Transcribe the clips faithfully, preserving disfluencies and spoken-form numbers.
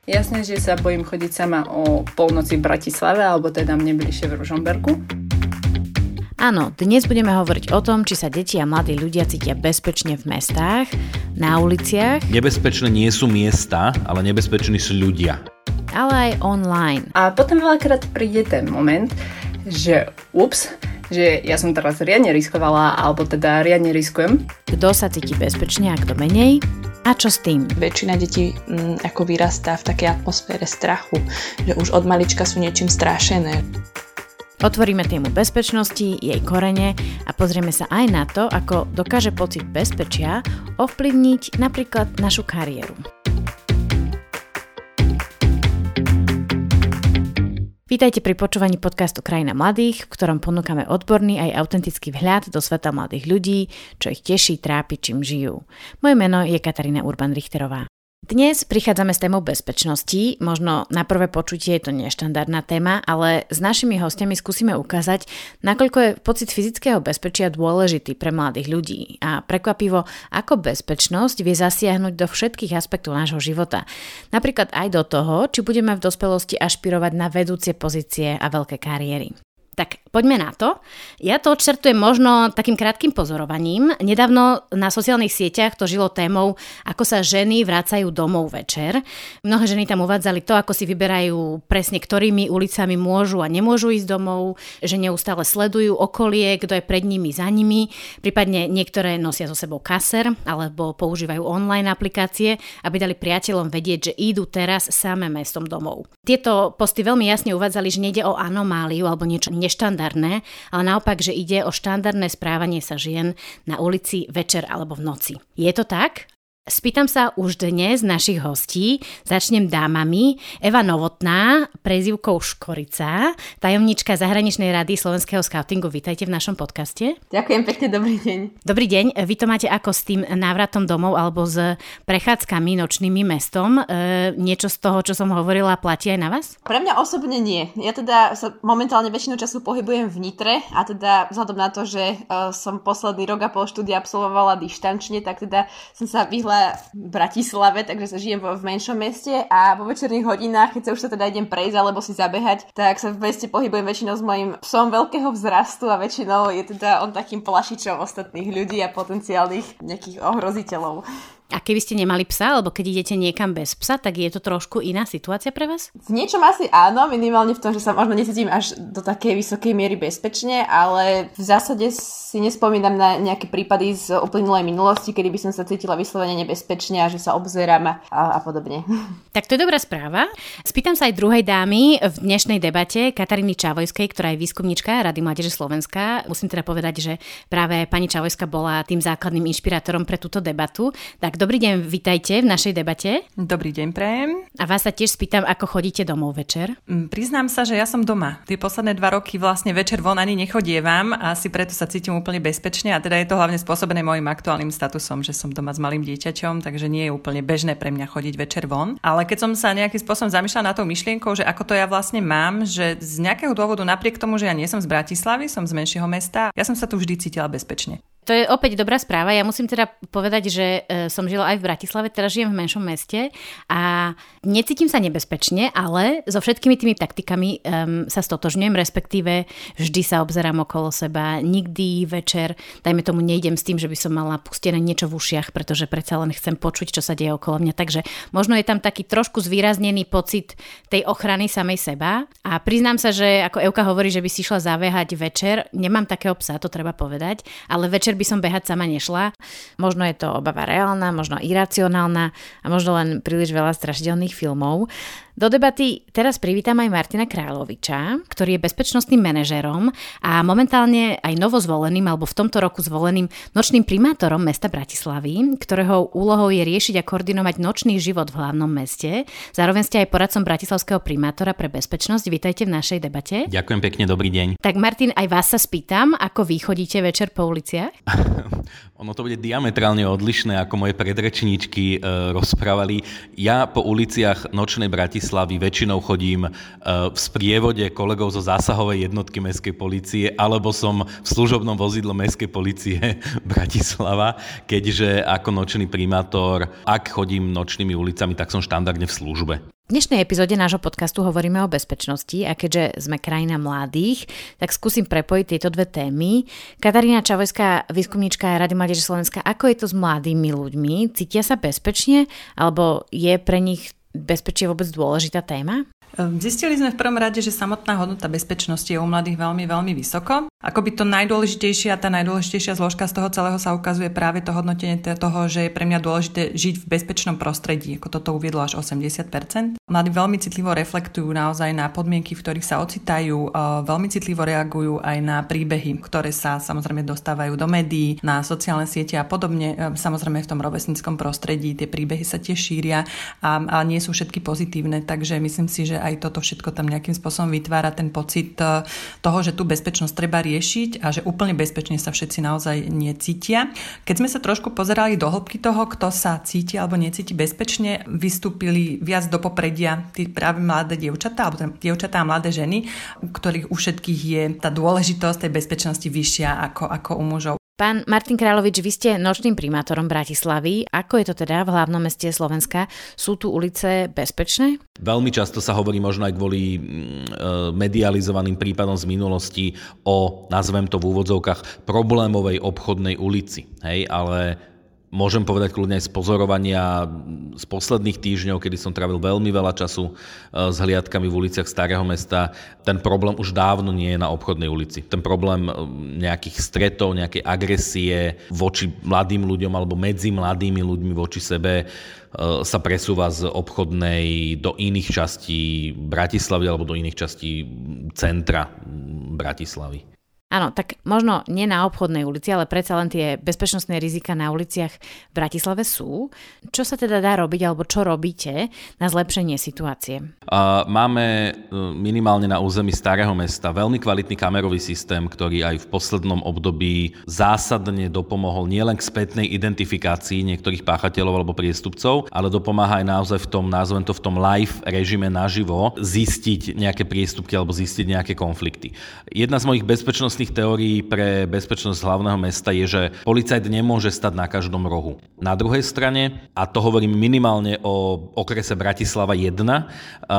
Jasne, že sa bojím chodiť sama o polnoci v Bratislave, alebo teda mne bližšie v Ružomberku. Áno, dnes budeme hovoriť o tom, či sa deti a mladí ľudia cítia bezpečne v mestách, na uliciach. Nebezpečné nie sú miesta, ale nebezpeční sú ľudia. Ale aj online. A potom veľakrát príde ten moment, že ups, že ja som teraz riadne riskovala, alebo teda riadne riskujem. Kto sa cíti bezpečne a kto menej? A čo s tým? Väčšina detí m, ako vyrastá v takej atmosfére strachu, že už od malička sú niečím strašené. Otvoríme tému bezpečnosti, jej korene a pozrieme sa aj na to, ako dokáže pocit bezpečia ovplyvniť napríklad našu kariéru. Vítajte pri počúvaní podcastu Krajina mladých, v ktorom ponúkame odborný aj autentický vhľad do sveta mladých ľudí, čo ich teší, trápi, čím žijú. Moje meno je Katarína Urban-Richterová. Dnes prichádzame s témou bezpečnosti, možno na prvé počutie je to neštandardná téma, ale s našimi hostiami skúsime ukázať, nakoľko je pocit fyzického bezpečia dôležitý pre mladých ľudí a prekvapivo, ako bezpečnosť vie zasiahnuť do všetkých aspektov nášho života. Napríklad aj do toho, či budeme v dospelosti ašpirovať na vedúcie pozície a veľké kariéry. Tak poďme na to. Ja to odčertujem možno takým krátkym pozorovaním. Nedávno na sociálnych sieťach to žilo témou, ako sa ženy vracajú domov večer. Mnohé ženy tam uvádzali to, ako si vyberajú presne, ktorými ulicami môžu a nemôžu ísť domov, že neustále sledujú okolie, kto je pred nimi, za nimi. Prípadne niektoré nosia so sebou kaser alebo používajú online aplikácie, aby dali priateľom vedieť, že idú teraz samé mestom domov. Tieto posty veľmi jasne uvádzali, že nejde o anomáliu alebo niečo neštandardné, ale naopak, že ide o štandardné správanie sa žien na ulici večer alebo v noci. Je to tak? Spýtam sa už dnes našich hostí. Začnem dámami. Eva Novotná, prezývkou Škorica, tajomníčka zahraničnej rady Slovenského skautingu. Vítajte v našom podcaste. Ďakujem pekne, dobrý deň. Dobrý deň. Vy to máte ako s tým návratom domov alebo s prechádzkami nočnými mestom? E, niečo z toho, čo som hovorila, platí aj na vás? Pre mňa osobne nie. Ja teda sa momentálne väčšinu času pohybujem v Nitre a teda vzhľadom na to, že uh, som posledný rok a pol štúdia absolvovala dištančne, tak teda som sa vyhla v Bratislave, takže sa žijem v menšom meste a vo večerných hodinách, keď sa už sa teda idem prejsť alebo si zabehať, tak sa v meste pohybujem väčšinou s mojím psom veľkého vzrastu a väčšinou je teda on takým plašičom ostatných ľudí a potenciálnych nejakých ohroziteľov. A keby ste nemali psa, alebo keď idete niekam bez psa, tak je to trošku iná situácia pre vás? V niečom asi áno, minimálne v tom, že sa možno necítim až do takej vysokej miery bezpečne, ale v zásade si nespomínam na nejaké prípady z uplynulej minulosti, kedy by som sa cítila vyslovene nebezpečne a že sa obzerám a, a podobne. Tak to je dobrá správa. Spýtam sa aj druhej dámy v dnešnej debate, Kataríny Čavojskej, ktorá je výskumníčka Rady mládeže Slovenska. Musím teda povedať, že práve pani Čavojská bola tým základným inšpirátorom pre túto debatu. Tak dobrý deň, vitajte v našej debate. Dobrý deň, prajem. A vás sa tiež spýtam, ako chodíte domov večer? Priznám sa, že ja som doma. Tie posledné dva roky vlastne večer von ani nechodievam a asi preto sa cítim úplne bezpečne a teda je to hlavne spôsobené môjim aktuálnym statusom, že som doma s malým dieťaťom, takže nie je úplne bežné pre mňa chodiť večer von. Ale keď som sa nejakým spôsobom zamýšľala nad tou myšlienkou, že ako to ja vlastne mám, že z nejakého dôvodu napriek tomu, že ja nie som z Bratislavy, som z menšieho mesta, ja som sa tu vždy cítila bezpečne. To je opäť dobrá správa. Ja musím teda povedať, že e, som žila aj v Bratislave, teraz žijem v menšom meste a necítim sa nebezpečne, ale so všetkými tými taktikami um, sa stotožňujem, respektíve vždy sa obzerám okolo seba. Nikdy večer, dajme tomu, nejdem s tým, že by som mala pustené niečo v ušiach, pretože predsa len chcem počuť, čo sa deje okolo mňa. Takže možno je tam taký trošku zvýraznený pocit tej ochrany samej seba. A priznám sa, že ako Evka hovorí, že by si šla zabehať večer, nemám takého psa, to treba povedať, ale večer by som behať sama nešla. Možno je to obava reálna, možno iracionálna a možno len príliš veľa strašidelných filmov. Do debaty teraz privítam aj Martina Kráľoviča, ktorý je bezpečnostným manažérom a momentálne aj novozvoleným alebo v tomto roku zvoleným nočným primátorom mesta Bratislavy, ktorého úlohou je riešiť a koordinovať nočný život v hlavnom meste. Zároveň ste aj poradcom bratislavského primátora pre bezpečnosť. Vítajte v našej debate. Ďakujem pekne, dobrý deň. Tak Martin, aj vás sa spýtam, ako vy chodíte večer po uliciach? Ono to bude diametrálne odlišné, ako moje predrečníčky e, rozprávali. Ja po uliciach nočnej Bratislavy väčšinou chodím e, v sprievode kolegov zo zásahovej jednotky mestskej polície, alebo som v služobnom vozidle mestskej polície Bratislava, keďže ako nočný primátor, ak chodím nočnými ulicami, tak som štandardne v službe. V dnešnej epizóde nášho podcastu hovoríme o bezpečnosti a keďže sme krajina mladých, tak skúsim prepojiť tieto dve témy. Katarína Čavojská, výskumníčka Rady mládeže Slovenska, ako je to s mladými ľuďmi? Cítia sa bezpečne? Alebo je pre nich bezpečie vôbec dôležitá téma? Zistili sme v prvom rade, že samotná hodnota bezpečnosti je u mladých veľmi, veľmi vysoko. Akoby to najdôležitejšia, tá najdôležitejšia zložka z toho celého sa ukazuje práve to hodnotenie toho, že je pre mňa dôležité žiť v bezpečnom prostredí, ako toto uviedlo až osemdesiat percent. Mladí veľmi citlivo reflektujú naozaj na podmienky, v ktorých sa ocitajú, veľmi citlivo reagujú aj na príbehy, ktoré sa samozrejme dostávajú do médií, na sociálne siete a podobne. Samozrejme v tom rovesníckom prostredí tie príbehy sa tiež šíria a, a nie sú všetky pozitívne, takže myslím si, že aj toto všetko tam nejakým spôsobom vytvára ten pocit toho, že tú bezpečnosť treba riešiť a že úplne bezpečne sa všetci naozaj necítia. Keď sme sa trošku pozerali do hĺbky toho, kto sa cíti alebo necíti bezpečne, vystúpili viac do popredia tí práve mladé dievčatá, alebo dievčatá a mladé ženy, u ktorých u všetkých je tá dôležitosť tej bezpečnosti vyššia ako, ako u mužov. Pán Martin Kráľovič, vy ste nočným primátorom Bratislavy. Ako je to teda v hlavnom meste Slovenska? Sú tu ulice bezpečné? Veľmi často sa hovorí možno aj kvôli e, medializovaným prípadom z minulosti o, nazvem to v úvodzovkách, problémovej obchodnej ulici. Hej, ale môžem povedať kľudne aj z pozorovania z posledných týždňov, kedy som trávil veľmi veľa času s hliadkami v uliciach Starého mesta. Ten problém už dávno nie je na obchodnej ulici. Ten problém nejakých stretov, nejakej agresie voči mladým ľuďom alebo medzi mladými ľuďmi voči sebe sa presúva z obchodnej do iných častí Bratislavy alebo do iných častí centra Bratislavy. Áno, tak možno nie na obchodnej ulici, ale predsa len tie bezpečnostné rizika na uliciach v Bratislave sú. Čo sa teda dá robiť, alebo čo robíte na zlepšenie situácie? Máme minimálne na území Starého mesta veľmi kvalitný kamerový systém, ktorý aj v poslednom období zásadne dopomohol nielen k spätnej identifikácii niektorých páchateľov alebo priestupcov, ale dopomáha aj naozaj v tom, nazvem to v tom live režime naživo, zistiť nejaké priestupky alebo zistiť nejaké konflikty. Jedna z mojich bezpečnostných teórií pre bezpečnosť hlavného mesta je, že policajt nemôže stať na každom rohu. Na druhej strane, a to hovorím minimálne o okrese Bratislava jeden,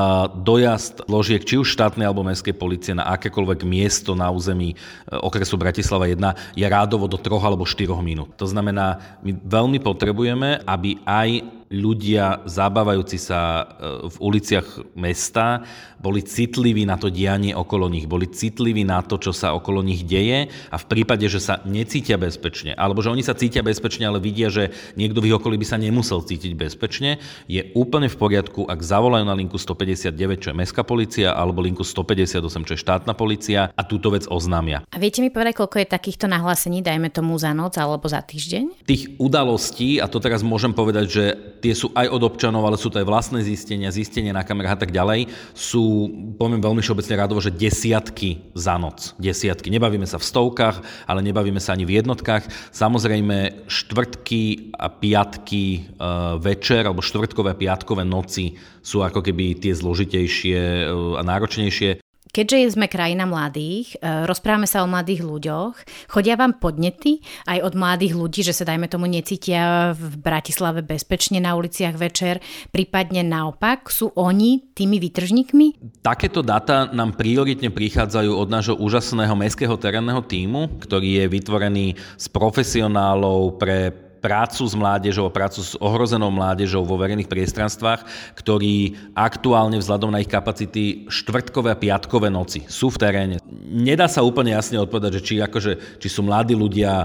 dojazd zložiek či už štátnej alebo mestskej polície na akékoľvek miesto na území okresu Bratislava jeden je rádovo do troch alebo štyroch minút. To znamená, my veľmi potrebujeme, aby aj ľudia zabávajúci sa v uliciach mesta boli citliví na to dianie okolo nich, boli citliví na to, čo sa okolo nich deje a v prípade, že sa necítia bezpečne, alebo že oni sa cítia bezpečne, ale vidia, že niekto v ich okolí by sa nemusel cítiť bezpečne, je úplne v poriadku, ak zavolajú na linku stopäťdesiatdeväť, čo je mestská polícia, alebo linku stopäťdesiatosem, čo je štátna polícia a túto vec oznámia. A viete mi povedať, koľko je takýchto nahlásení, dajme tomu za noc alebo za týždeň? Tých udalostí, a to teraz môžem povedať, že tie sú aj od občanov, ale sú to aj vlastné zistenia, zistenia na kamerách a tak ďalej. Sú, poviem veľmi všeobecne rádovo, že desiatky za noc. Desiatky. Nebavíme sa v stovkách, ale nebavíme sa ani v jednotkách. Samozrejme, štvrtky a piatky e, večer, alebo štvrtkové a piatkové noci sú ako keby tie zložitejšie a náročnejšie. Keďže sme krajina mladých, rozprávame sa o mladých ľuďoch, chodia vám podnety aj od mladých ľudí, že sa dajme tomu necítia v Bratislave bezpečne na uliciach večer, prípadne naopak, sú oni tými výtržníkmi? Takéto dáta nám prioritne prichádzajú od nášho úžasného mestského terénneho tímu, ktorý je vytvorený z profesionálov pre prácu s mládežou, prácu s ohrozenou mládežou vo verejných priestranstvách, ktorí aktuálne vzhľadom na ich kapacity štvrtkové a piatkové noci sú v teréne. Nedá sa úplne jasne odpovedať, že či, akože, či sú mladí ľudia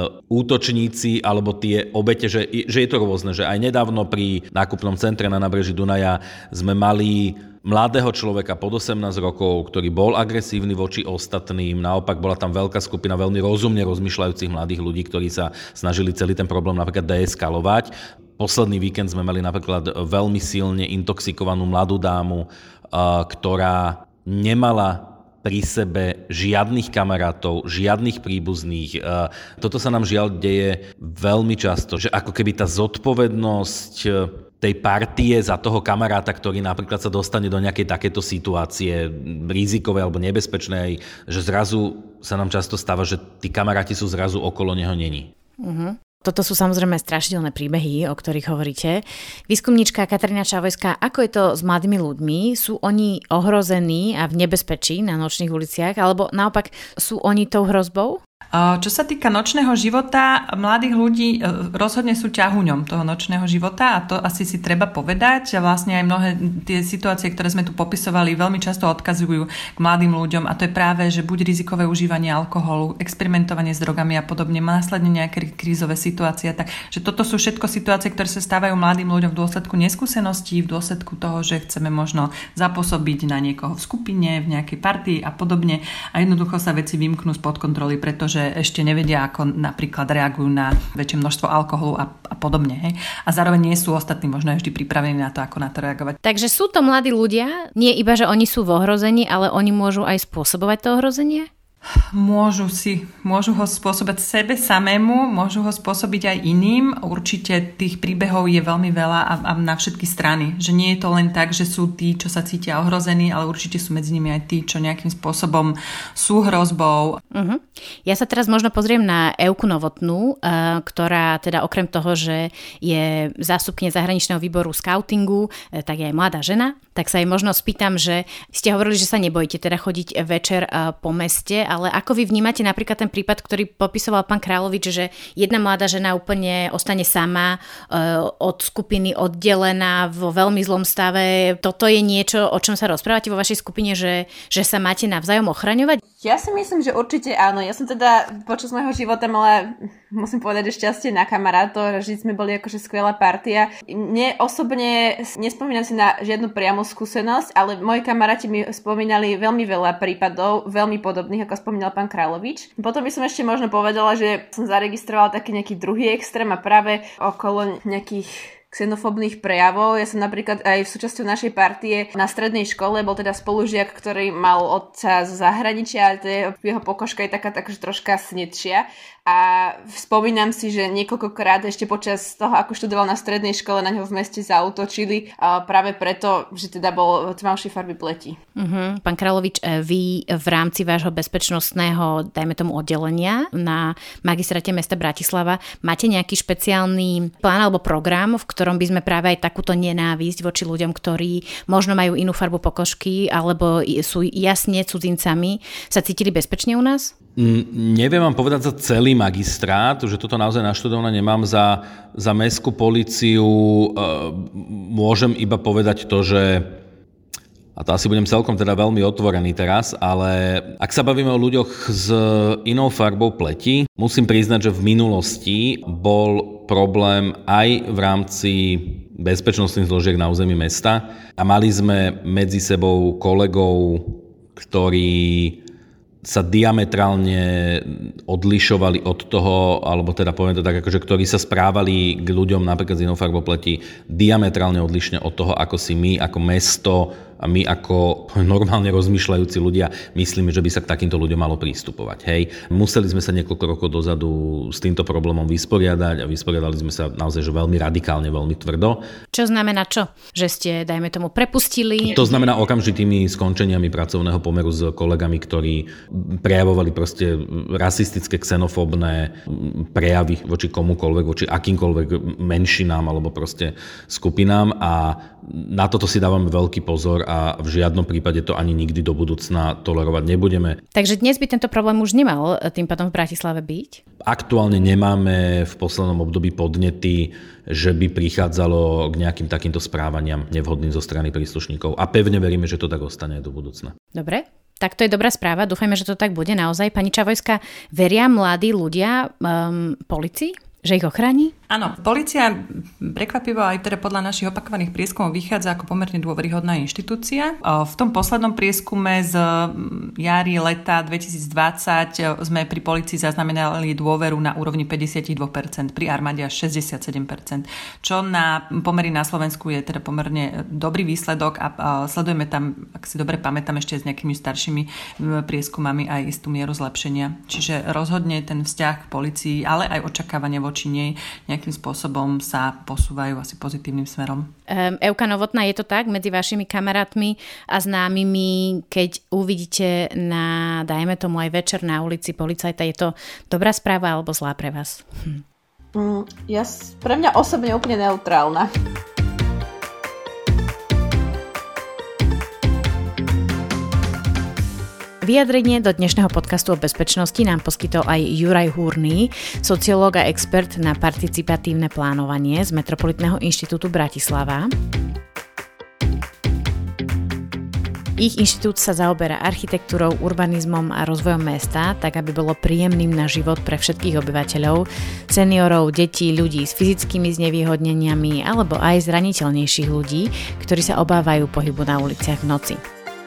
útočníci alebo tie obete, že, že je to rôzne, že aj nedávno pri nákupnom centre na nábreží Dunaja sme mali mladého človeka pod osemnásť rokov, ktorý bol agresívny voči ostatným. Naopak bola tam veľká skupina veľmi rozumne rozmýšľajúcich mladých ľudí, ktorí sa snažili celý ten problém napríklad deeskalovať. Posledný víkend sme mali napríklad veľmi silne intoxikovanú mladú dámu, ktorá nemala pri sebe žiadnych kamarátov, žiadnych príbuzných. Toto sa nám žiaľ deje veľmi často, že ako keby tá zodpovednosť tej partie za toho kamaráta, ktorý napríklad sa dostane do nejakej takéto situácie rizikovej alebo nebezpečnej, že zrazu sa nám často stáva, že tí kamaráti sú zrazu okolo neho není. Uh-huh. Toto sú samozrejme strašidelné príbehy, o ktorých hovoríte. Výskumníčka Katarína Čavojská, ako je to s mladými ľuďmi? Sú oni ohrození a v nebezpečí na nočných uliciach, alebo naopak sú oni tou hrozbou? Čo sa týka nočného života, mladých ľudí rozhodne sú ťahuňom toho nočného života a to asi si treba povedať. A vlastne aj mnohé tie situácie, ktoré sme tu popisovali, veľmi často odkazujú k mladým ľuďom a to je práve, že buď rizikové užívanie alkoholu, experimentovanie s drogami a podobne, následne nejaké krízové situácie. Takže toto sú všetko situácie, ktoré sa stávajú mladým ľuďom v dôsledku neskúseností, v dôsledku toho, že chceme možno zapôsobiť na niekoho v skupine, v nejakej partii a podobne a jednoducho sa veci vymknú spod kontroly, pretože ešte nevedia, ako napríklad reagujú na väčšie množstvo alkoholu a, a podobne. Hej? A zároveň nie sú ostatní možno vždy pripravení na to, ako na to reagovať. Takže sú to mladí ľudia, nie iba, že oni sú v ohrození, ale oni môžu aj spôsobovať to ohrozenie? Môžu si, môžu ho spôsobiť sebe samému, môžu ho spôsobiť aj iným. Určite tých príbehov je veľmi veľa a, a na všetky strany. Že nie je to len tak, že sú tí, čo sa cítia ohrození, ale určite sú medzi nimi aj tí, čo nejakým spôsobom sú hrozbou. Uh-huh. Ja sa teraz možno pozriem na Evku Novotnú, uh, ktorá teda okrem toho, že je zástupkyne zahraničného výboru skautingu, uh, tak je aj mladá žena. Tak sa jej možno spýtam, že ste hovorili, že sa nebojíte teda chodiť večer uh, po meste, ale ako vy vnímate napríklad ten prípad, ktorý popisoval pán Kráľovič, že jedna mladá žena úplne ostane sama, od skupiny oddelená vo veľmi zlom stave. Toto je niečo, o čom sa rozprávate vo vašej skupine, že, že sa máte navzájom ochraňovať? Ja si myslím, že určite áno. Ja som teda počas môjho života mala, musím povedať, že šťastie na kamarátov, že sme boli akože skvelá partia. Mne osobne nespomínam si na žiadnu priamu skúsenosť, ale moji kamaráti mi spomínali veľmi veľa prípadov, veľmi podobných, ako spomínal pán Kráľovič. Potom by som ešte možno povedala, že som zaregistrovala taký nejaký druhý extrém a práve okolo nejakých xenofóbnych prejavov. Ja som napríklad aj v súčasťou našej partie na strednej škole bol teda spolužiak, ktorý mal otca z zahraničia, a jeho pokožka je taká takže troška snedšia. A spomínam si, že niekoľkokrát ešte počas toho, ako študoval na strednej škole, na ňo v meste zaútočili práve preto, že teda bol tmavšej farby pleti. Uh-huh. Pán Kráľovič, vy v rámci vášho bezpečnostného, dajme tomu, oddelenia na magistráte mesta Bratislava máte nejaký špeciálny plán alebo program, v ktorom by sme práve aj takúto nenávisť voči ľuďom, ktorí možno majú inú farbu pokožky alebo sú jasne cudzincami, sa cítili bezpečne u nás? Mm, neviem vám povedať za celý magistrát, že toto naozaj naštudované nemám. Za, za mestskú políciu e, môžem iba povedať to, že, a to asi budem celkom teda veľmi otvorený teraz, ale ak sa bavíme o ľuďoch s inou farbou pleti, musím priznať, že v minulosti bol problém aj v rámci bezpečnostných zložiek na území mesta a mali sme medzi sebou kolegov, ktorí sa diametrálne odlišovali od toho, alebo teda poviem to tak, akože, ktorí sa správali k ľuďom napríklad z inou farbou pleti diametrálne odlišne od toho, ako si my, ako mesto a my ako normálne rozmýšľajúci ľudia myslíme, že by sa k takýmto ľuďom malo prístupovať. Hej. Museli sme sa niekoľko rokov dozadu s týmto problémom vysporiadať a vysporiadali sme sa naozaj že veľmi radikálne, veľmi tvrdo. Čo znamená čo? Že ste, dajme tomu, prepustili? To znamená okamžitými skončeniami pracovného pomeru s kolegami, ktorí prejavovali proste rasistické, xenofóbne prejavy voči komukoľvek, voči akýmkoľvek menšinám alebo proste skupinám a na toto si dávame veľký pozor a v žiadnom prípade to ani nikdy do budúcna tolerovať nebudeme. Takže dnes by tento problém už nemal tým pádom v Bratislave byť? Aktuálne nemáme v poslednom období podnety, že by prichádzalo k nejakým takýmto správaniam nevhodným zo strany príslušníkov a pevne veríme, že to tak ostane aj do budúcna. Dobre. Tak to je dobrá správa, dúfajme, že to tak bude naozaj. Pani Čavojská, veria mladí ľudia um, policii? Že ich ochráni? Áno, polícia prekvapivo aj teda podľa našich opakovaných prieskumov vychádza ako pomerne dôveryhodná inštitúcia. V tom poslednom prieskume z jary leta dvetisícdvadsať sme pri polícii zaznamenali dôveru na úrovni päťdesiatdva percent, pri armáde až šesťdesiatsedem percent, čo na pomery na Slovensku je teda pomerne dobrý výsledok a sledujeme tam, ak si dobre pamätám, ešte s nejakými staršími prieskumami aj istú mieru zlepšenia. Čiže rozhodne ten vzťah k polícii, ale aj očakávanie voči nej nejakým spôsobom sa posúvajú asi pozitívnym smerom. Um, Evka Novotná, je to tak medzi vašimi kamarátmi a známymi, keď uvidíte na, dajme tomu aj večer na ulici policajta, je to dobrá správa alebo zlá pre vás? Hm. Mm, ja, pre mňa osobne úplne neutrálna. Vyjadrenie do dnešného podcastu o bezpečnosti nám poskytol aj Juraj Hurný, sociológ a expert na participatívne plánovanie z Metropolitného inštitútu Bratislava. Ich inštitút sa zaoberá architektúrou, urbanizmom a rozvojom mesta, tak aby bolo príjemným na život pre všetkých obyvateľov, seniorov, detí, ľudí s fyzickými znevýhodneniami alebo aj zraniteľnejších ľudí, ktorí sa obávajú pohybu na uliciach v noci.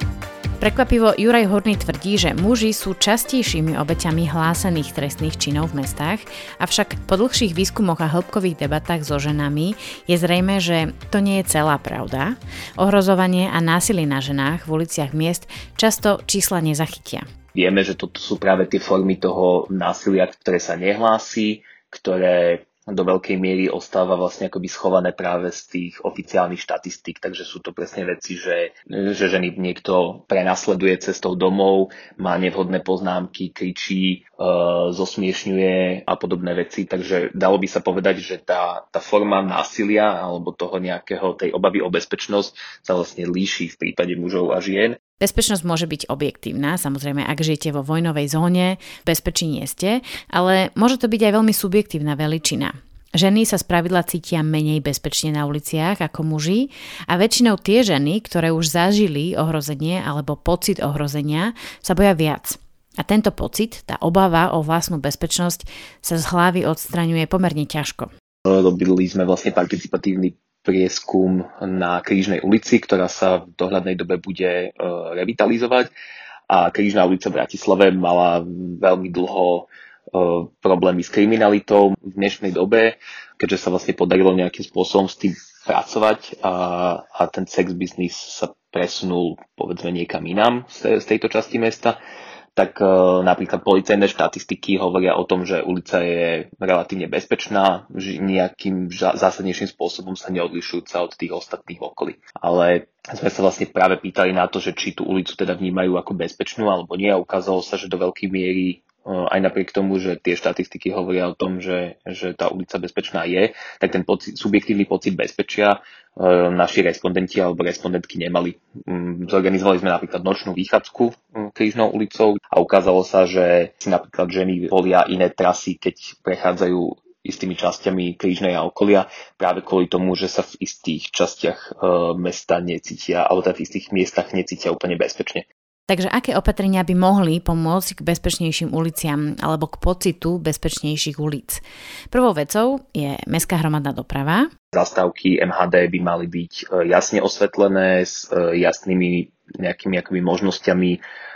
Prekvapivo Juraj Hurný tvrdí, že muži sú častejšími obeťami hlásených trestných činov v mestách, avšak po dlhších výskumoch a hĺbkových debatách so ženami je zrejmé, že to nie je celá pravda. Ohrozovanie a násilie na ženách v uliciach miest často čísla nezachytia. Vieme, že toto sú práve tie formy toho násilia, ktoré sa nehlási, ktoré do veľkej miery ostáva vlastne akoby schované práve z tých oficiálnych štatistík, takže sú to presne veci, že, že ženy niekto prenasleduje cestou domov, má nevhodné poznámky, kričí, e, zosmiešňuje a podobné veci, takže dalo by sa povedať, že tá, tá forma násilia alebo toho nejakého tej obavy o bezpečnosť sa vlastne líši v prípade mužov a žien. Bezpečnosť môže byť objektívna, samozrejme, ak žijete vo vojnovej zóne, v bezpečí nie ste, ale môže to byť aj veľmi subjektívna veličina. Ženy sa spravidla cítia menej bezpečne na uliciach ako muži a väčšinou tie ženy, ktoré už zažili ohrozenie alebo pocit ohrozenia, sa boja viac. A tento pocit, tá obava o vlastnú bezpečnosť sa z hlavy odstraňuje pomerne ťažko. Robili sme vlastne participatívny prieskum na Krížnej ulici, ktorá sa v dohľadnej dobe bude revitalizovať. A Krížna ulica v Bratislave mala veľmi dlho problémy s kriminalitou v dnešnej dobe, keďže sa vlastne podarilo nejakým spôsobom s tým pracovať a, a ten sex business sa presunul povedzme niekam inám z, z tejto časti mesta. Tak e, napríklad policajné štatistiky hovoria o tom, že ulica je relatívne bezpečná, že nejakým zásadnejším spôsobom sa neodlišujúca od tých ostatných okolí. Ale sme sa vlastne práve pýtali na to, že či tú ulicu teda vnímajú ako bezpečnú alebo nie, a ukázalo sa, že do veľkej miery aj napriek tomu, že tie štatistiky hovoria o tom, že, že tá ulica bezpečná je, tak ten pocit, subjektívny pocit bezpečia e, naši respondenti alebo respondentky nemali. Zorganizovali sme napríklad nočnú výchádzku Krížnou ulicou a ukázalo sa, že si napríklad ženy volia iné trasy, keď prechádzajú istými časťami Krížnej a okolia, práve kvôli tomu, že sa v istých častiach e, mesta necítia, alebo teda v istých miestach necítia úplne bezpečne. Takže aké opatrenia by mohli pomôcť k bezpečnejším uliciam alebo k pocitu bezpečnejších ulic? Prvou vecou je mestská hromadná doprava. Zastávky em há dé by mali byť jasne osvetlené s jasnými nejakými akoby možnosťami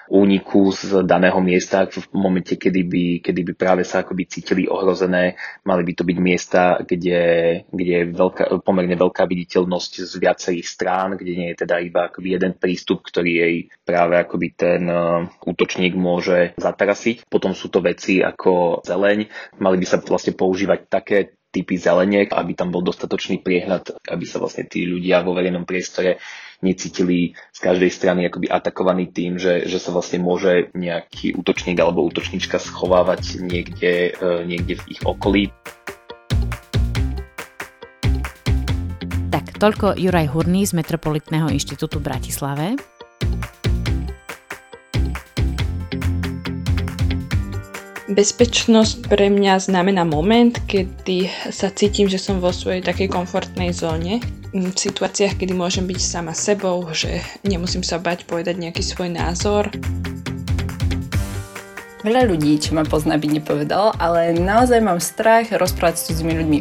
úniku z daného miesta v momente, kedy by, kedy by práve sa akoby cítili ohrozené. Mali by to byť miesta, kde, kde je veľká, pomerne veľká viditeľnosť z viacerých strán, kde nie je teda iba akoby jeden prístup, ktorý jej práve akoby ten útočník môže zatarasiť. Potom sú to veci ako zeleň. Mali by sa vlastne používať také typy zeleniek, aby tam bol dostatočný priehľad, aby sa vlastne tí ľudia vo verejnom priestore necítili z každej strany akoby atakovaní tým, že, že sa vlastne môže nejaký útočník alebo útočníčka schovávať niekde, niekde v ich okolí. Tak, toľko Juraj Hurný z Metropolitného inštitútu v Bratislave. Bezpečnosť pre mňa znamená moment, kedy sa cítim, že som vo svojej takej komfortnej zóne. V situáciách, kedy môžem byť sama sebou, že nemusím sa bať povedať nejaký svoj názor. Veľa ľudí, čo ma pozná, by nepovedal, ale naozaj mám strach rozprávať s cudzými ľuďmi.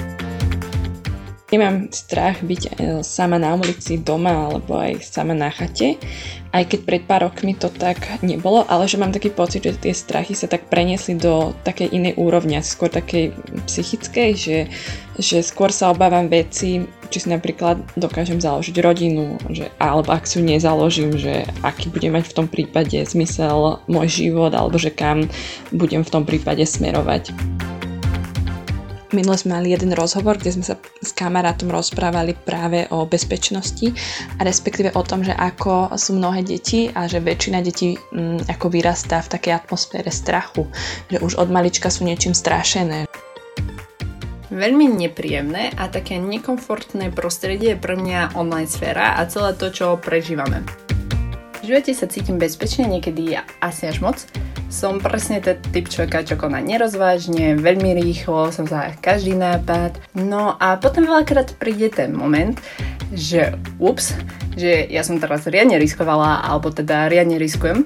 Nemám strach byť sama na ulici, doma alebo aj sama na chate, aj keď pred pár rokmi to tak nebolo, ale že mám taký pocit, že tie strachy sa tak preniesli do takej inej úrovne, skôr takej psychickej, že, že skôr sa obávam veci, či si napríklad dokážem založiť rodinu, že, alebo ak si ju nezaložím, že aký bude mať v tom prípade zmysel môj život, alebo že kam budem v tom prípade smerovať. Minule sme mali jeden rozhovor, kde sme sa s kamarátom rozprávali práve o bezpečnosti a respektíve o tom, že ako sú mnohé deti a že väčšina detí m, ako vyrastá v takej atmosfére strachu, že už od malička sú niečím strašené. Veľmi nepríjemné a také nekomfortné prostredie je pre mňa online sféra a celé to, čo prežívame. V živote sa cítim bezpečne, niekedy asi až moc. Som presne ten typ človeka, čo koná nerozvážne, veľmi rýchlo, som za každý nápad. No a potom veľakrát príde ten moment, že ups, že ja som teraz riadne riskovala, alebo teda riadne riskujem.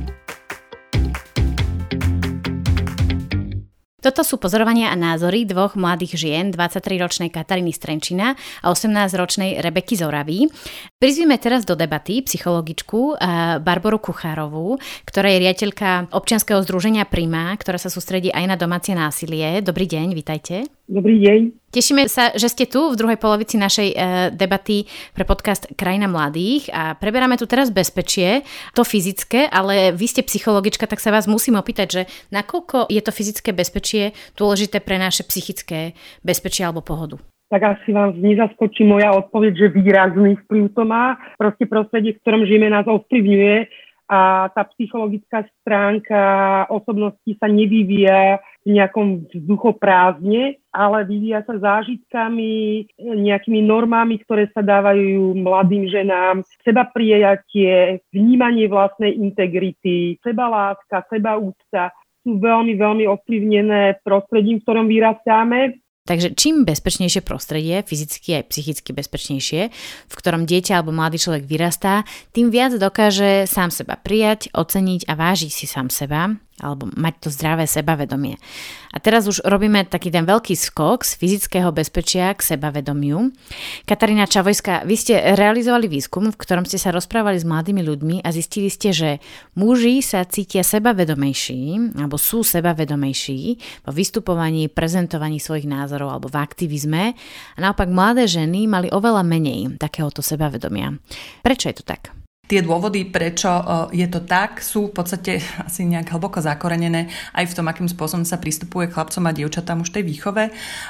Toto sú pozorovania a názory dvoch mladých žien, dvadsaťtriročnej Kataríny z Trenčína a osemnásťročnej Rebeky z Oravy. Prizvíme teraz do debaty psychologičku Barboru Kuchárovú, ktorá je riaditeľka občianskeho združenia Prima, ktorá sa sústredí aj na domáce násilie. Dobrý deň, vitajte. Dobrý deň. Tešíme sa, že ste tu v druhej polovici našej e, debaty pre podcast Krajina mladých a preberáme tu teraz bezpečie, to fyzické, ale vy ste psychologička, tak sa vás musím opýtať, že nakoľko je to fyzické bezpečie dôležité pre naše psychické bezpečie alebo pohodu? Tak asi vám nezaskočí moja odpoveď, že výrazný vplyv to má. Proste prostredie, v ktorom žijeme, nás ovplyvňuje a tá psychologická stránka osobnosti sa nevyvíja v nejakom vzduchoprázdne, ale vyvíja sa zážitkami, nejakými normami, ktoré sa dávajú mladým ženám, sebaprijatie, vnímanie vlastnej integrity, sebaláska, sebaúcta sú veľmi, veľmi ovplyvnené prostredím, v ktorom vyrastáme. Takže čím bezpečnejšie prostredie, fyzicky aj psychicky bezpečnejšie, v ktorom dieťa alebo mladý človek vyrastá, tým viac dokáže sám seba prijať, oceniť a vážiť si sám seba, alebo mať to zdravé sebavedomie. A teraz už robíme taký ten veľký skok z fyzického bezpečia k sebavedomiu. Katarína Čavojská, vy ste realizovali výskum, v ktorom ste sa rozprávali s mladými ľuďmi a zistili ste, že muži sa cítia sebavedomejší, alebo sú sebavedomejší vo vystupovaní, prezentovaní svojich názorov alebo v aktivizme a naopak mladé ženy mali oveľa menej takéhoto sebavedomia. Prečo je to tak? Tie dôvody, prečo je to tak, sú v podstate asi nejak hlboko zakorenené aj v tom, akým spôsobom sa pristupuje k chlapcom a dievčatám už v tej výchove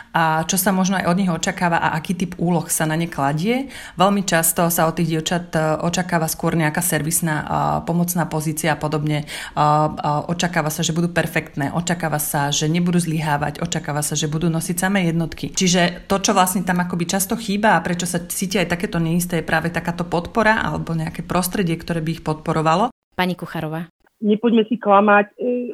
a čo sa možno aj od nich očakáva a aký typ úloh sa na ne kladie. Veľmi často sa od tých dievčat očakáva skôr nejaká servisná pomocná pozícia a podobne. Očakáva sa, že budú perfektné, očakáva sa, že nebudú zlyhávať, očakáva sa, že budú nosiť samé jednotky. Čiže to, čo vlastne tam akoby často chýba a prečo sa cítia aj takéto neisté, je práve takáto podpora alebo nejaké prostredie, prostredie, ktoré by ich podporovalo. Pani Kuchárová. Nepoďme si klamať,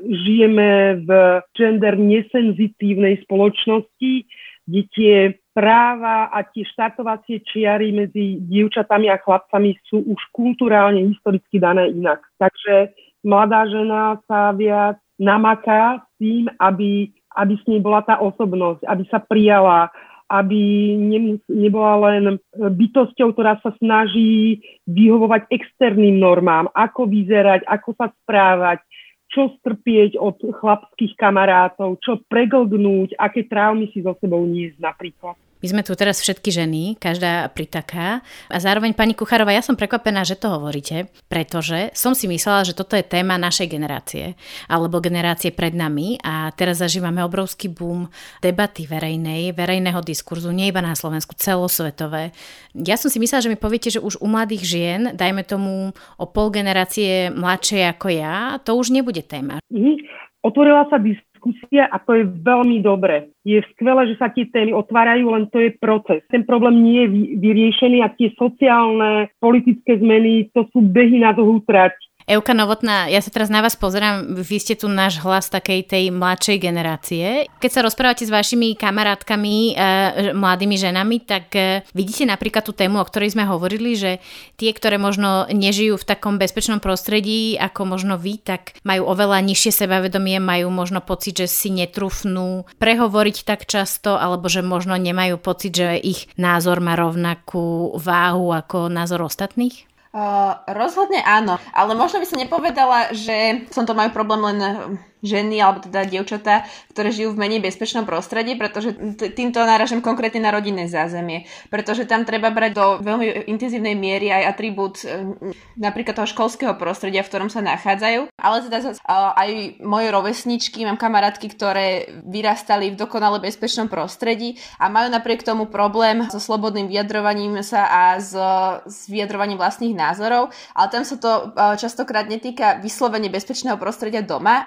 žijeme v gender nesenzitívnej spoločnosti, kde tie práva a tie štartovacie čiary medzi dievčatami a chlapcami sú už kulturálne, historicky dané inak. Takže mladá žena sa viac namaká s tým, aby, aby s nej bola tá osobnosť, aby sa prijala, aby nemus- nebola len bytosťou, ktorá sa snaží vyhovovať externým normám, ako vyzerať, ako sa správať, čo strpieť od chlapských kamarátov, čo preglgnúť, aké traumy si so sebou niesť napríklad. My sme tu teraz všetky ženy, každá pritaká. A zároveň, pani Kuchárová, ja som prekvapená, že to hovoríte, pretože som si myslela, že toto je téma našej generácie, alebo generácie pred nami a teraz zažívame obrovský boom debaty verejnej, verejného diskurzu, nie iba na Slovensku, celosvetové. Ja som si myslela, že mi poviete, že už u mladých žien, dajme tomu o pol generácie mladšej ako ja, to už nebude téma. Mhm. Otvorila sa diskusia a to je veľmi dobre. Je skvelé, že sa tie témy otvárajú, len to je proces. Ten problém nie je vyriešený a tie sociálne, politické zmeny, to sú behy na dlhú trať. Evka Novotná, ja sa teraz na vás pozerám, vy ste tu náš hlas takej tej mladšej generácie. Keď sa rozprávate s vašimi kamarátkami, e, mladými ženami, tak e, vidíte napríklad tú tému, o ktorej sme hovorili, že tie, ktoré možno nežijú v takom bezpečnom prostredí, ako možno vy, tak majú oveľa nižšie sebavedomie, majú možno pocit, že si netrúfnú prehovoriť tak často, alebo že možno nemajú pocit, že ich názor má rovnakú váhu ako názor ostatných? Uh, rozhodne áno, ale možno by som nepovedala, že som to majú problém len ženy alebo teda dievčatá, ktoré žijú v menej bezpečnom prostredí, pretože t- týmto náražam konkrétne na rodinné zázemie, pretože tam treba brať do veľmi intenzívnej miery aj atribút napríklad toho školského prostredia, v ktorom sa nachádzajú, ale teda aj moje rovesničky, mám kamarátky, ktoré vyrastali v dokonale bezpečnom prostredí a majú napriek tomu problém so slobodným vyjadrovaním sa a s, s vyjadrovaním vlastných názorov, ale tam sa to častokrát netýka vyslovene bezpečného prostredia doma, ale napríklad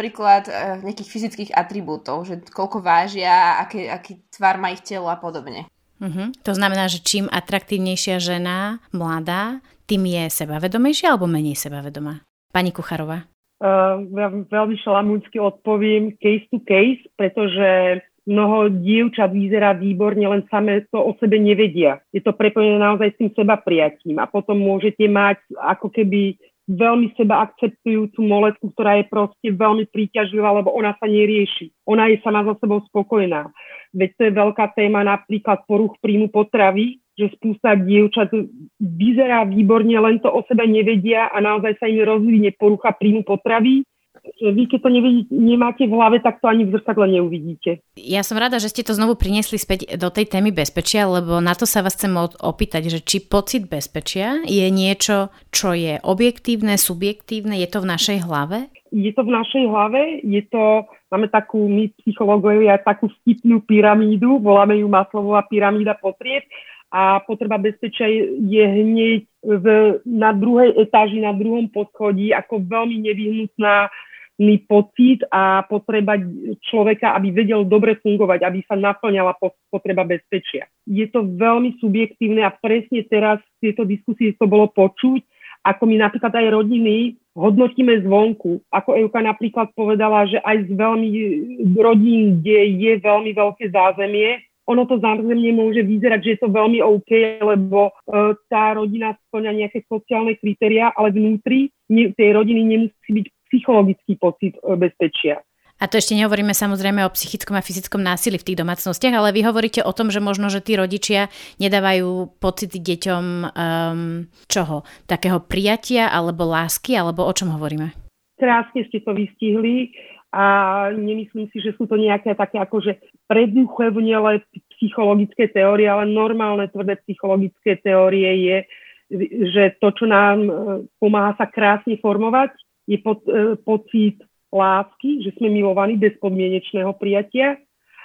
napríklad uh, nejakých fyzických atribútov, že koľko vážia, aký, aký tvar má ich telo a podobne. Uh-huh. To znamená, že čím atraktívnejšia žena, mladá, tým je sebavedomejšia alebo menej sebavedomá? Pani Kucharová. Uh, ja veľmi šalamúnsky odpoviem case to case, pretože mnoho dievčat vyzerá výborne, len same to o sebe nevedia. Je to prepojené naozaj s tým seba prijatím a potom môžete mať ako keby veľmi seba akceptujúcu moletku, ktorá je proste veľmi príťažlivá, lebo ona sa nerieši. Ona je sama so sebou spokojná. Veď to je veľká téma napríklad poruch príjmu potravy, že spústa dievčat vyzerá výborne, len to o sebe nevedia a naozaj sa im rozvinie porucha príjmu potravy. Vy, keď to nevidíte, nemáte v hlave, tak to ani v zrkadle neuvidíte. Ja som rada, že ste to znovu priniesli späť do tej témy bezpečia, lebo na to sa vás chcem opýtať, že či pocit bezpečia je niečo, čo je objektívne, subjektívne, je to v našej hlave? Je to v našej hlave, je to, máme takú, my psychológovia, takú vtipnú pyramídu, voláme ju Maslowová pyramída potrieb a potreba bezpečia je, je hneď v, na druhej etáži, na druhom poschodí, ako veľmi nevyhnutná pocit a potreba človeka, aby vedel dobre fungovať, aby sa naplňala potreba bezpečia. Je to veľmi subjektívne a presne teraz v tejto diskusii to bolo počuť, ako my napríklad aj rodiny hodnotíme zvonku. Ako Evka napríklad povedala, že aj z veľmi rodín, kde je veľmi veľké zázemie, ono to zázemie môže vyzerať, že je to veľmi OK, lebo e, tá rodina spĺňa nejaké sociálne kritériá, ale vnútri ne, tej rodiny nemusí byť psychologický pocit bezpečia. A to ešte nehovoríme samozrejme o psychickom a fyzickom násilí v tých domácnostiach, ale vy hovoríte o tom, že možno, že tí rodičia nedávajú pocity deťom um, čoho? Takého prijatia alebo lásky, alebo o čom hovoríme? Krásne ste to vystihli a nemyslím si, že sú to nejaké také akože preduchevnele psychologické teórie, ale normálne tvrdé psychologické teórie je, že to, čo nám pomáha sa krásne formovať, je po, e, pocit lásky, že sme milovaní bez podmienečného prijatia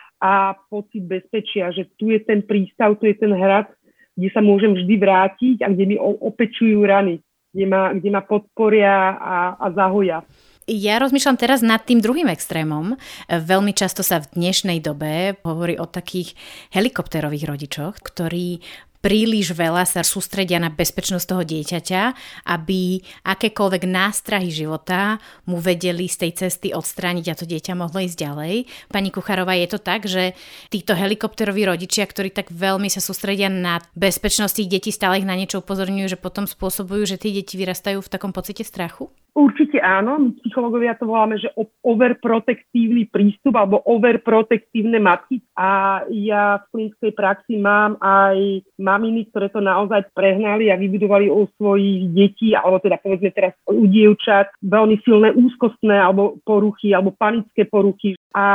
a pocit bezpečia, že tu je ten prístav, tu je ten hrad, kde sa môžem vždy vrátiť a kde mi opečujú rany, kde ma, kde ma podporia a, a zahoja. Ja rozmýšľam teraz nad tým druhým extrémom. Veľmi často sa v dnešnej dobe hovorí o takých helikopterových rodičoch, ktorí príliš veľa sa sústredia na bezpečnosť toho dieťaťa, aby akékoľvek nástrahy života mu vedeli z tej cesty odstrániť a to dieťa mohlo ísť ďalej. Pani Kucharová, je to tak, že títo helikopteroví rodičia, ktorí tak veľmi sa sústredia na bezpečnosť tých detí, stále ich na niečo upozorňujú, že potom spôsobujú, že tie deti vyrastajú v takom pocite strachu? Určite áno, my psychológovia to voláme, že overprotektívny prístup alebo overprotektívne matky a ja v klinickej praxi mám aj maminy, ktoré to naozaj prehnali a vybudovali u svojich detí, alebo teda povedzme teraz u dievčat, veľmi silné úzkostné alebo poruchy alebo panické poruchy.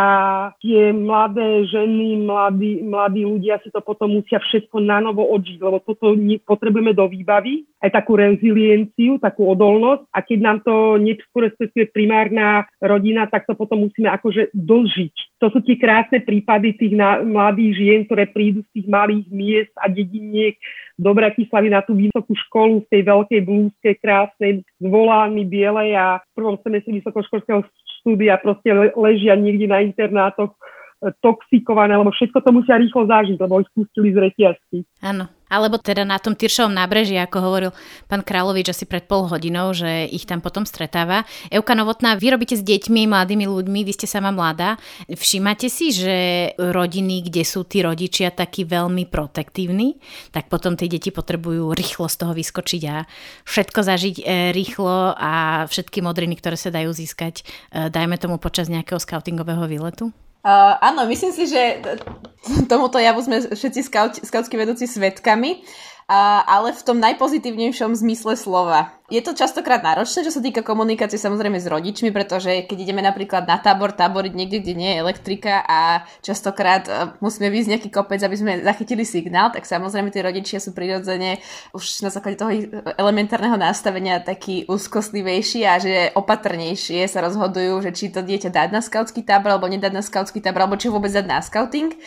A tie mladé ženy, mladí, mladí ľudia si to potom musia všetko nanovo odžiť, lebo toto potrebujeme do výbavy, aj takú rezilienciu, takú odolnosť a keď nám to neskôr respektuje primárna rodina, tak to potom musíme akože dožiť. To sú tie krásne prípady tých na, mladých žien, ktoré prídu z tých malých miest a dediniek do Bratislavy na tú vysokú školu v tej veľkej blúzke, krásnej, s volánmi bielej a v prvom semestri vysokoškolského štúdia proste ležia niekde na internátoch toxikované, lebo všetko to musia rýchlo zažiť, lebo ich pustili z reťazky. Áno. Alebo teda na tom Tyršovom nábreží, ako hovoril pán Kráľovič asi pred pol hodinou, že ich tam potom stretáva. Evka Novotná, vy robíte s deťmi, mladými ľuďmi, vy ste sama mladá. Všímate si, že rodiny, kde sú tí rodičia takí veľmi protektívni, tak potom tie deti potrebujú rýchlo z toho vyskočiť a všetko zažiť rýchlo a všetky modriny, ktoré sa dajú získať, dajme tomu počas nejakého skautingového výletu? Uh, áno, myslím si, že tomuto javu sme všetci skaut, skautskí vedúci svedkami, uh, ale v tom najpozitívnejšom zmysle slova. Je to častokrát náročné, čo sa týka komunikácie samozrejme s rodičmi, pretože keď ideme napríklad na tábor, táboriť niekde, kde nie je elektrika a častokrát uh, musíme výjsť nejaký kopec, aby sme zachytili signál, tak samozrejme tí rodičia sú prirodzene už na základe toho elementárneho nastavenia takí úzkostlivejší a že opatrnejšie sa rozhodujú, že či to dieťa dať na skautský tábor alebo nedať na skautský tábor, alebo či vôbec dať na skauting.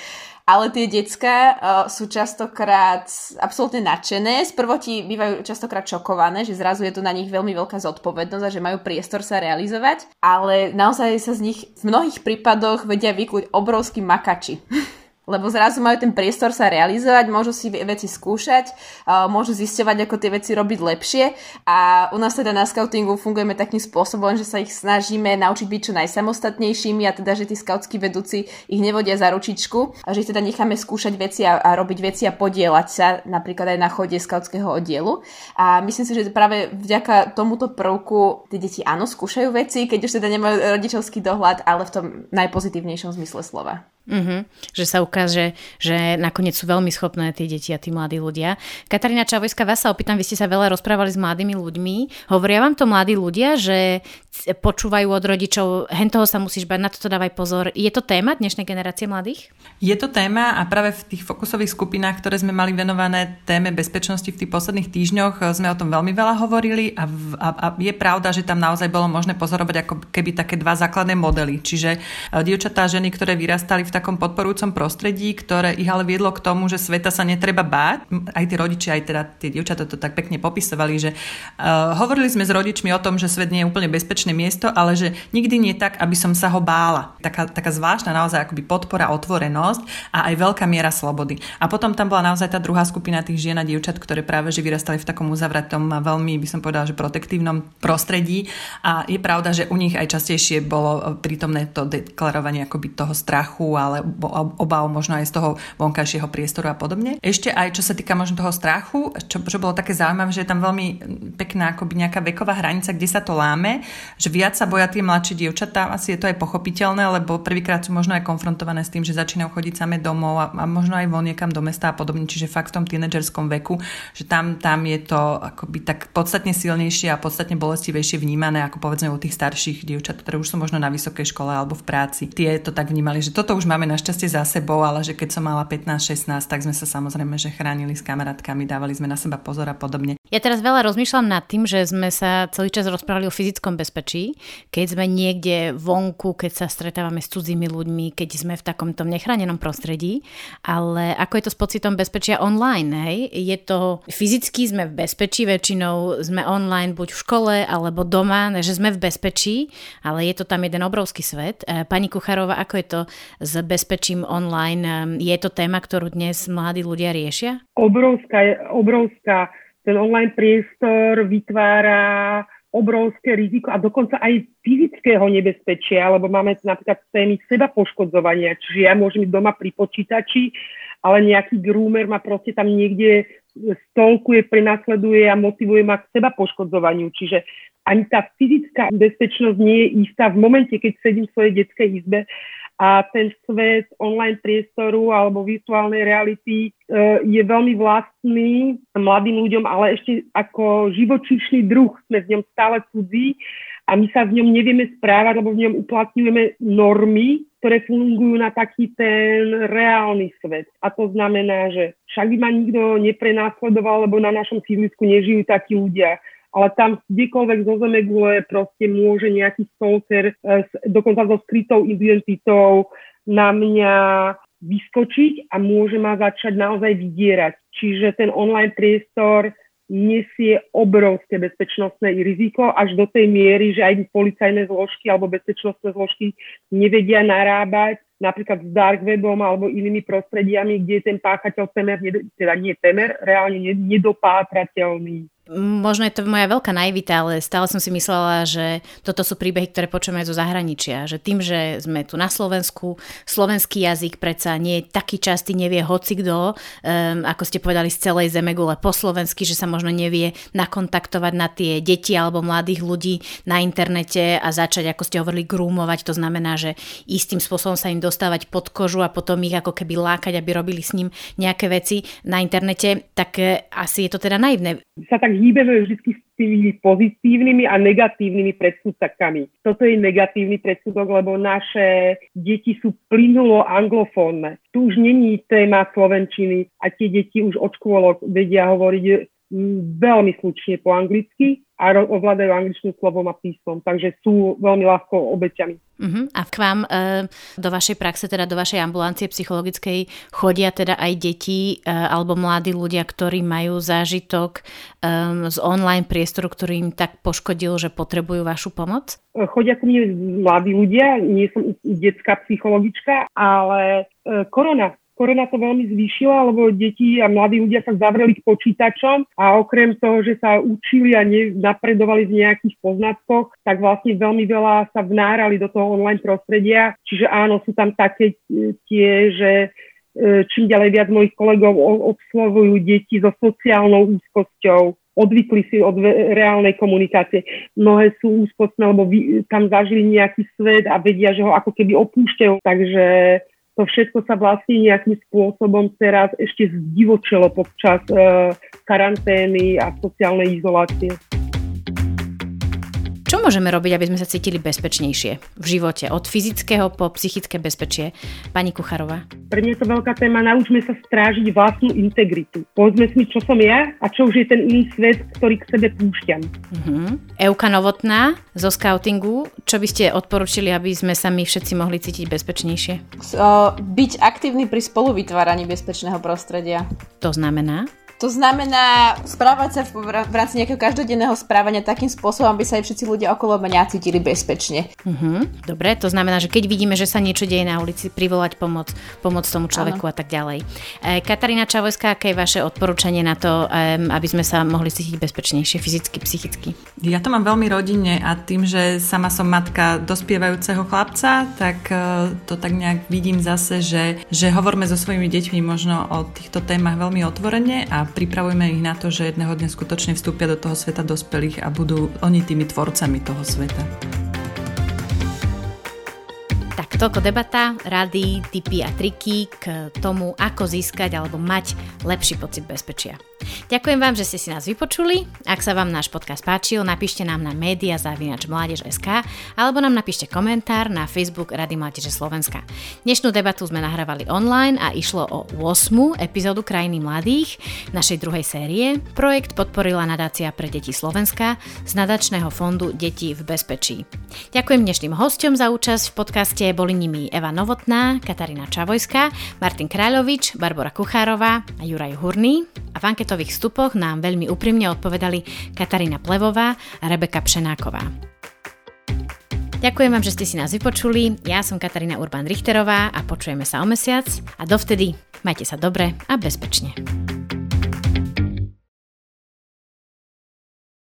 ale tie decká uh, sú častokrát absolútne nadšené. Sprvoti bývajú častokrát šokované, že zrazu je tu na nich veľmi veľká zodpovednosť a že majú priestor sa realizovať, ale naozaj sa z nich v mnohých prípadoch vedia vykúť obrovskí makači. Lebo zrazu majú ten priestor sa realizovať, môžu si veci skúšať, môžu zisťovať, ako tie veci robiť lepšie a u nás teda na skautingu fungujeme takým spôsobom, že sa ich snažíme naučiť byť čo najsamostatnejšími a teda, že tí skautskí vedúci ich nevodia za ručičku a že ich teda necháme skúšať veci a, a robiť veci a podieľať sa napríklad aj na chode skautského oddielu. A myslím si, že práve vďaka tomuto prvku tie deti áno skúšajú veci, keď už teda nemajú rodičovský dohľad, ale v tom najpozitívnejšom zmysle slova. Uh-huh. Že sa ukáže, že nakoniec sú veľmi schopné tie deti a tí mladí ľudia. Katarína Čavojská, vás sa opýtam, vy ste sa veľa rozprávali s mladými ľuďmi. Hovoria vám to mladí ľudia, že počúvajú od rodičov, hen toho sa musíš bať, na toto dávaj pozor. Je to téma dnešnej generácie mladých? Je to téma a práve v tých fokusových skupinách, ktoré sme mali venované téme bezpečnosti v tých posledných týždňoch, sme o tom veľmi veľa hovorili a, v, a, a je pravda, že tam naozaj bolo možné pozorovať ako keby také dva základné modely. Čiže dievčatá a ženy, ktoré vyrastali v takom podporujúcom prostredí, ktoré ich ale viedlo k tomu, že sveta sa netreba báť. Aj tí rodičia, aj teda tie dievčatá to tak pekne popisovali, že uh, hovorili sme s rodičmi o tom, že svet nie je úplne bezpečné miesto, ale že nikdy nie tak, aby som sa ho bála. Taká, taká zvláštna naozaj akoby podpora, otvorenosť a aj veľká miera slobody. A potom tam bola naozaj tá druhá skupina tých žien a dievčat, ktoré práve že vyrastali v takom uzavretom a veľmi, by som povedala, že protektívnom prostredí. A je pravda, že u nich aj častejšie bolo prítomné to deklarovanie akoby toho strachu, ale obav možno aj z toho vonkajšieho priestoru a podobne. Ešte aj čo sa týka možno toho strachu, čo, čo bolo také zaujímavé, že je tam veľmi pekná akoby nejaká veková hranica, kde sa to láme, že viac sa boja tie mladšie dievčatá, asi je to aj pochopiteľné, lebo prvýkrát sú možno aj konfrontované s tým, že začínajú chodiť samé domov a, a možno aj von niekam do mesta a podobne, čiže fakt v tom tínedžerskom veku, že tam, tam je to akoby tak podstatne silnejšie a podstatne bolestivejšie vnímané ako povedzme u tých starších dievčat, ktoré už sú možno na vysokej škole alebo v práci. Tie to tak vnímali, že toto už máme našťastie za sebou, ale že keď som mala pätnásť šestnásť, tak sme sa samozrejme že chránili s kamarátkami, dávali sme na seba pozor a podobne. Ja teraz veľa rozmýšľam nad tým, že sme sa celý čas rozprávali o fyzickom bezpečí, keď sme niekde vonku, keď sa stretávame s cudzími ľuďmi, keď sme v takomto nechránenom prostredí, ale ako je to s pocitom bezpečia online, hej? Je to fyzicky sme v bezpečí, väčšinou sme online buď v škole alebo doma, že sme v bezpečí, ale je to tam jeden obrovský svet. Pani Kucharová, ako je to s bezpečím online? Je to téma, ktorú dnes mladí ľudia riešia? Obrovská, obrovská. Ten online priestor vytvára obrovské riziko a dokonca aj fyzického nebezpečia, lebo máme napríklad témy seba poškodzovania, čiže ja môžem byť doma pri počítači, ale nejaký groomer ma proste tam niekde stalkuje, prenasleduje a motivuje ma k seba poškodzovaniu, čiže ani tá fyzická bezpečnosť nie je istá v momente, keď sedím v svojej detskej izbe a ten svet online priestoru alebo virtuálnej reality e, je veľmi vlastný mladým ľuďom, ale ešte ako živočíšny druh sme v ňom stále cudzí a my sa v ňom nevieme správať, lebo v ňom uplatňujeme normy, ktoré fungujú na taký ten reálny svet. A to znamená, že však by ma nikto neprenásledoval, lebo na našom sídlisku nežijú takí ľudia. Ale tam kdekoľvek zo zemegule proste môže nejaký stalker dokonca so skrytou identitou na mňa vyskočiť a môže ma začať naozaj vydierať. Čiže ten online priestor nesie obrovské bezpečnostné riziko až do tej miery, že aj policajné zložky alebo bezpečnostné zložky nevedia narábať napríklad s dark webom alebo inými prostrediami, kde je ten páchateľ temer, teda nie temer, reálne nedopátrateľný. Možno je to moja veľká naivita, ale stále som si myslela, že toto sú príbehy, ktoré počujeme zo zahraničia. Že tým, že sme tu na Slovensku, slovenský jazyk predsa nie je taký častý, nevie hocikdo, um, ako ste povedali, z celej zemegule po slovensky, že sa možno nevie nakontaktovať na tie deti alebo mladých ľudí na internete a začať, ako ste hovorili, groomovať. To znamená, že istým spôsobom sa im dostávať pod kožu a potom ich ako keby lákať, aby robili s ním nejaké veci na internete. Tak asi je to teda naivné. Sa tak hýbeme vždy s tými pozitívnymi a negatívnymi predsudkami. Toto je negatívny predsudok, lebo naše deti sú plynulo anglofónne. Tu už není téma slovenčiny a tie deti už od škôlok vedia hovoriť veľmi slušne po anglicky a ro- ovládajú angličtinu slovom a písmom, takže sú veľmi ľahko obeťami. Uh-huh. A k vám e, do vašej praxe, teda do vašej ambulancie psychologickej chodia teda aj deti e, alebo mladí ľudia, ktorí majú zážitok e, z online priestoru, ktorý im tak poškodil, že potrebujú vašu pomoc? Chodia ku mne mladí ľudia, nie som detská psychologička, ale e, korona. Korona to veľmi zvýšila, lebo deti a mladí ľudia sa zavreli k počítačom a okrem toho, že sa učili a napredovali v nejakých poznatkoch, tak vlastne veľmi veľa sa vnárali do toho online prostredia. Čiže áno, sú tam také tie, že čím ďalej viac mojich kolegov obsluhujú deti so sociálnou úzkosťou, odvykli si od reálnej komunikácie. Mnohé sú úzkostné, lebo tam zažili nejaký svet a vedia, že ho ako keby opúšťajú. Takže to všetko sa vlastne nejakým spôsobom teraz ešte zdivočilo počas e, karantény a sociálnej izolácie. Čo môžeme robiť, aby sme sa cítili bezpečnejšie v živote? Od fyzického po psychické bezpečie. Pani Kucharová. Pre mňa je to veľká téma. Naučme sa strážiť vlastnú integritu. Povedzme si, čo som ja a čo už je ten iný svet, ktorý k sebe púšťam. Uh-huh. Euka Novotná zo scoutingu. Čo by ste odporúčili, aby sme sa my všetci mohli cítiť bezpečnejšie? So, byť aktívny pri spoluvytváraní bezpečného prostredia. To znamená? To znamená správať sa v, v rámci nejakého každodenného správania takým spôsobom, aby sa aj všetci ľudia okolo mňa cítili bezpečne. Uh-huh. Dobre, to znamená, že keď vidíme, že sa niečo deje na ulici, privolať pomoc, pomoc tomu človeku ano. A tak ďalej. E, Katarína Čavojská, aké je vaše odporúčanie na to, um, aby sme sa mohli cítiť bezpečnejšie, fyzicky, psychicky? Ja to mám veľmi rodinne a tým, že sama som matka dospievajúceho chlapca, tak uh, to tak nejak vidím zase, že, že hovoríme so svojimi deťmi možno o týchto témach veľmi otvorene a pripravujeme ich na to, že jedného dňa skutočne vstúpia do toho sveta dospelých a budú oni tými tvorcami toho sveta. Tak toľko debata, rady, tipy a triky k tomu, ako získať alebo mať lepší pocit bezpečia. Ďakujem vám, že ste si nás vypočuli. Ak sa vám náš podcast páčil, napíšte nám na média zavináč mládež bodka es ká alebo nám napíšte komentár na Facebook Rady Mládeže Slovenska. Dnešnú debatu sme nahrávali online a išlo o ôsmu epizódu Krajiny mladých našej druhej série. Projekt podporila nadácia pre deti Slovenska z nadačného fondu Deti v bezpečí. Ďakujem dnešným hosťom za účasť v podcaste. Boli nimi Eva Novotná, Katarína Čavojská, Martin Kráľovič, Barbora Kuchárová a Juraj Hurný. A v anketových vstupoch nám veľmi úprimne odpovedali Katarína Plevová a Rebeka Pšenáková. Ďakujem vám, že ste si nás vypočuli. Ja som Katarína Urban Richterová a počujeme sa o mesiac. A dovtedy majte sa dobre a bezpečne.